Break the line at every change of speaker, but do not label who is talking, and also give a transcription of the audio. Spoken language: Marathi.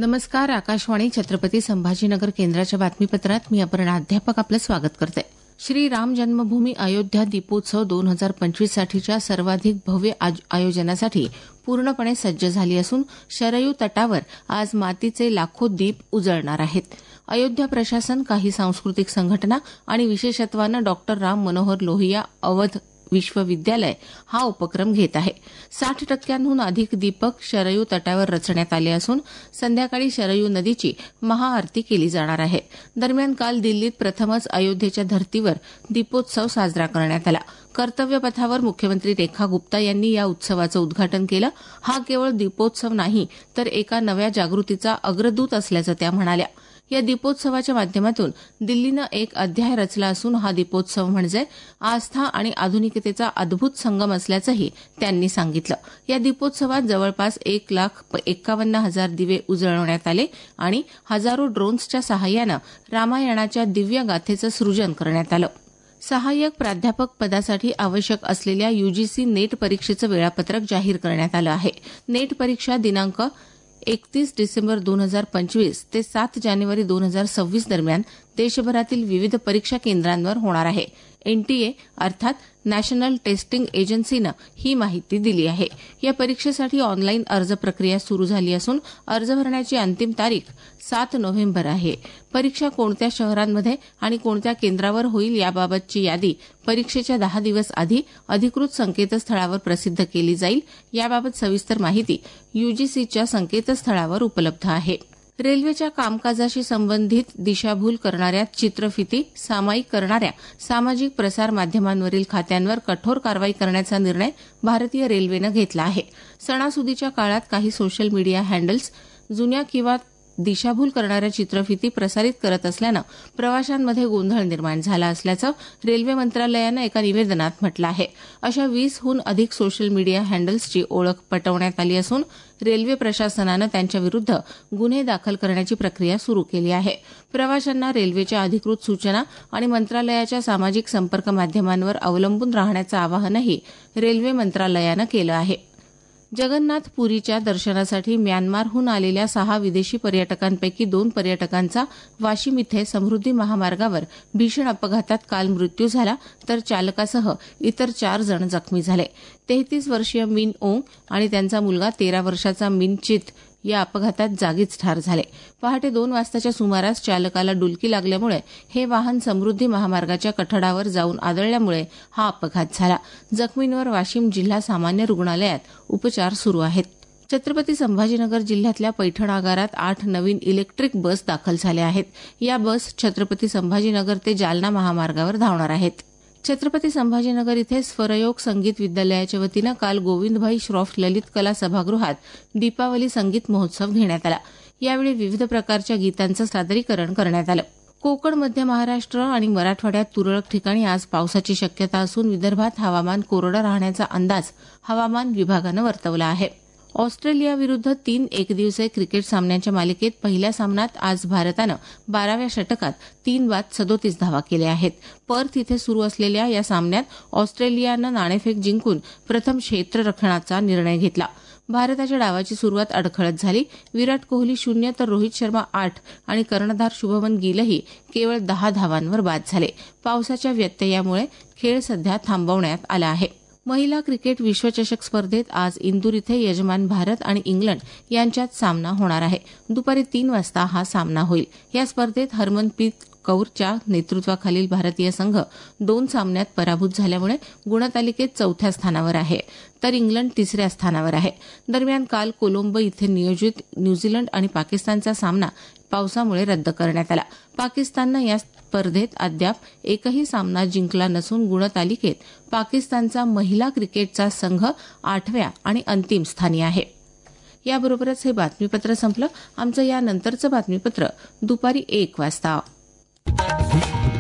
नमस्कार. आकाशवाणी छत्रपती संभाजीनगर केंद्राच्या बातमीपत्रात मी अपर्णा अध्यापक आपलं स्वागत करते. श्री राम जन्मभूमी अयोध्या दीपोत्सव 2025 साठीच्या सर्वाधिक भव्य आयोजनासाठी पूर्णपणे सज्ज झाली असून शरयू तटावर आज मातीचे लाखो दीप उजळणार आहेत. अयोध्या प्रशासन, काही सांस्कृतिक संघटना आणि विशेषत्वानं डॉक्टर राम मनोहर लोहिया अवध विश्वविद्यालय हा उपक्रम घेत आहे. 60% अधिक दीपक शरयू तटावर रचण्यात आले असून संध्याकाळी शरयू नदीची महाआरती केली जाणार आहे. दरम्यान काल दिल्लीत प्रथमच अयोध्येच्या धर्तीवर दीपोत्सव साजरा करण्यात आला. कर्तव्यपथावर मुख्यमंत्री रेखा गुप्ता यांनी या उत्सवाचं उद्घाटन केलं. हा केवळ दीपोत्सव नाही तर एका नव्या जागृतीचा अग्रदूत असल्याचं त्या म्हणाल्या. या दीपोत्सवाच्या माध्यमातून दिल्लीनं एक अध्याय रचला असून हा दीपोत्सव म्हणजे आस्था आणि आधुनिकतेचा अद्भुत संगम असल्याचंही त्यांनी सांगितलं. या दीपोत्सवात जवळपास 1,51,000 दिवे उजळवण्यात आले आणि हजारो ड्रोन्सच्या सहाय्यानं रामायणाच्या दिव्य गाथेचं सृजन करण्यात आलं. सहाय्यक प्राध्यापक पदासाठी आवश्यक असलेल्या यूजीसी नेट परीक्षेचं वेळापत्रक जाहीर करण्यात आलं आहे. नेट परीक्षा दिनांक 31 डिसेंबर 2025 ते 7 जानेवारी 2026 दरम्यान देशभरातील विविध परीक्षा केंद्रांवर होणार आहे. एनटीए अर्थात नॅशनल टेस्टिंग एजन्सीनं ही माहिती दिली आहे. या परीक्षेसाठी ऑनलाईन अर्ज प्रक्रिया सुरू झाली असून अर्ज भरण्याची अंतिम तारीख 7 नोव्हेंबर आहे. परीक्षा कोणत्या शहरांमध्ये आणि कोणत्या केंद्रावर होईल याबाबतची यादी परीक्षेच्या 10 दिवस आधी अधिकृत संकेतस्थळावर प्रसिद्ध केली जाईल. याबाबत सविस्तर माहिती यूजीसीच्या संकेतस्थळावर उपलब्ध आहे. रेल्वेच्या कामकाजाशी संबंधित दिशाभूल करणाऱ्या, चित्रफिती सामायिक करणाऱ्या सामाजिक प्रसार माध्यमांवरील खात्यांवर कठोर कारवाई करण्याचा निर्णय भारतीय रेल्वेनं घेतला आहे. सणासुदीच्या काळात काही सोशल मीडिया हँडल्स जुन्या किंवा दिशाभूल करणाऱ्या चित्रफिती प्रसारित करत असल्यानं प्रवाशांमध्ये गोंधळ निर्माण झाला असल्याचं रेल्वे मंत्रालयानं एका निवेदनात म्हटलं आहे. अशा 20हून अधिक सोशल मीडिया हँडल्सची ओळख पटवण्यात आली असून रेल्वे प्रशासनानं त्यांच्याविरुद्ध गुन्हे दाखल करण्याची प्रक्रिया सुरू केली आहे. प्रवाशांना रेल्वेच्या अधिकृत सूचना आणि मंत्रालयाच्या सामाजिक संपर्क माध्यमांवर अवलंबून राहण्याचं आवाहनही रेल्वे मंत्रालयानं केलं आहे. जगन्नाथ पुरीच्या दर्शनासाठी म्यानमारहून आलेल्या 6 विदेशी पर्यटकांपैकी 2 पर्यटकांचा वाशिम इथे समृद्धी महामार्गावर भीषण अपघातात काल मृत्यू झाला तर चालकासह इतर 4 जण जखमी झाले. 33 वर्षीय मिन ओंग आणि त्यांचा मुलगा 13 वर्षाचा मिन चित या अपघातात जागीच ठार झाले. पहाटे 2 वाजताच्या सुमारास चालकाला डुलकी लागल्यामुळे हे वाहन समृद्धी महामार्गाच्या कठडावर जाऊन आदळल्यामुळे हा अपघात झाला. जखमींवर वाशिम जिल्हा सामान्य रुग्णालयात उपचार सुरू आहेत. छत्रपती संभाजीनगर जिल्ह्यातल्या पैठण आगारात 8 नवीन इलेक्ट्रिक बस दाखल झाल्या आहेत. या बस छत्रपती संभाजीनगर ते जालना महामार्गावर धावणार आहेत. छत्रपती संभाजीनगर इथे स्वरयोग संगीत विद्यालयाच्या वतीनं काल गोविंदभाई श्रॉफ ललित कला सभागृहात दीपावली संगीत महोत्सव घेण्यात आला. यावेळी विविध प्रकारच्या गीतांचं सादरीकरण करण्यात आलं. कोकण, मध्य महाराष्ट्र आणि मराठवाड्यात तुरळक ठिकाणी आज पावसाची शक्यता असून विदर्भात हवामान कोरडं राहण्याचा अंदाज हवामान विभागानं वर्तवला आहे. ऑस्ट्रेलियाविरुद्ध 3 एकदिवसीय क्रिकेट सामन्यांच्या मालिकेत पहिल्या सामन्यात आज भारतानं 12व्या षटकात 3 बाद 37 धावा केल्या आहेत. पर्थ इथे सुरू असलेल्या या सामन्यात ऑस्ट्रेलियानं नाणेफेक जिंकून प्रथम क्षेत्ररक्षणाचा निर्णय घेतला. भारताच्या डावाची सुरुवात अडखळत झाली. विराट कोहली 0 तर रोहित शर्मा 8 आणि कर्णधार शुभमन गिलही केवळ 10 धावांवर बाद झाले. पावसाच्या व्यत्ययामुळे खेळ सध्या थांबवण्यात आला आहे. महिला क्रिकेट विश्वचषक स्पर्धेत आज इंदूर इथे यजमान भारत आणि इंग्लंड यांच्यात सामना होणार आहे. दुपारी 3 वाजता हा सामना होईल. या स्पर्धेत हरमनप्रीत कौरच्या नेतृत्वाखालील भारतीय संघ 2 सामन्यात पराभूत झाल्यामुळे गुणतालिकेत 4थ्या स्थानावर आहे तर इंग्लंड 3ऱ्या स्थानावर आहे. दरम्यान काल कोलंबो इथे नियोजित न्यूझीलंड आणि पाकिस्तानचा सामना पावसामुळे रद्द करण्यात आला. पाकिस्ताननं या स्पर्धेत अद्याप एकही सामना जिंकला नसून गुणतालिकेत पाकिस्तानचा महिला क्रिकेटचा संघ 8व्या आणि अंतिम स्थानी आहे. याबरोबरच हे बातमीपत्र संपलं. आमचं यानंतरचं बातमीपत्र दुपारी 1 वाजता.